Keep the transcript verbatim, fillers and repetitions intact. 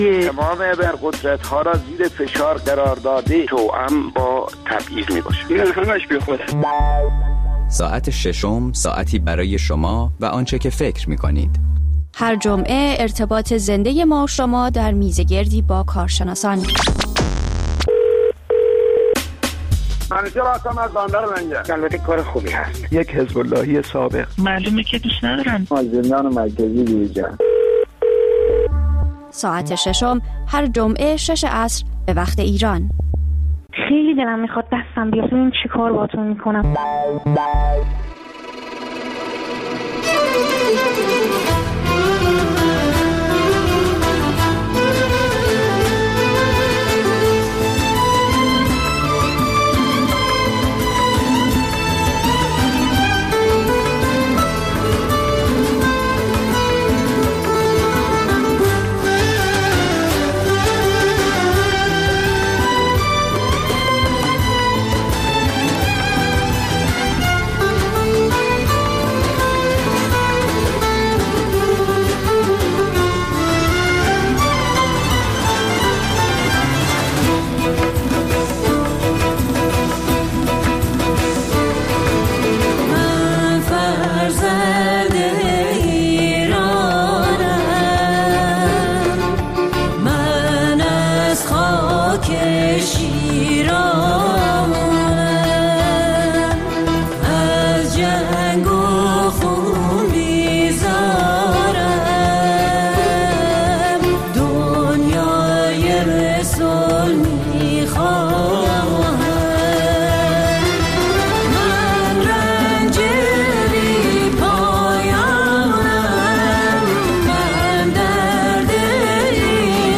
تمام ابرقدرت ها را زیر فشار قرار داده توأم با تبعیض می باشه. این همش بی خوده. ساعت ششم ساعتی برای شما و آنچه که فکر می کنید. هر جمعه ارتباط زنده ما و شما در میزگردی با کارشناسان. منیجر هستم از بندر منجر. البته کار خوبی هست. یک حزب اللهی سابق. معلومه که دوست ندارن. از زندان مرکزی بیرون. ساعت ششم هر جمعه شش عصر به وقت ایران. خیلی دلم میخواد دستم بیاد، این چی کار باتون میکنم.